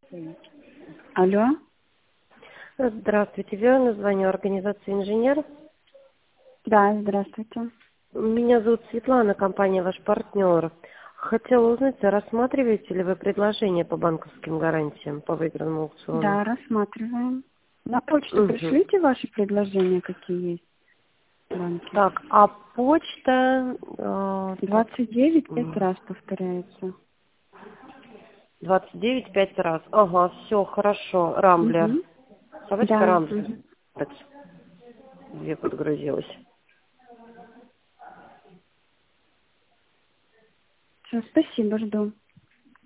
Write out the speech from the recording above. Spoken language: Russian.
Алло. Здравствуйте, Виолетта, звоню организации «Инженер». Да, здравствуйте. Меня зовут Светлана, компания «Ваш партнер». Хотела узнать, рассматриваете ли вы предложение по банковским гарантиям по выигранному аукциону? Да, рассматриваем. На почту Мгм. пришлите ваши предложения, какие есть в банке. Так, а почта... так, 29 5 раз повторяется. 29 5 раз. Ага, все, хорошо. Рамблер. Угу. Собачка Да. Рамблер. Угу. Так, где подгрузилась? Все, спасибо, жду.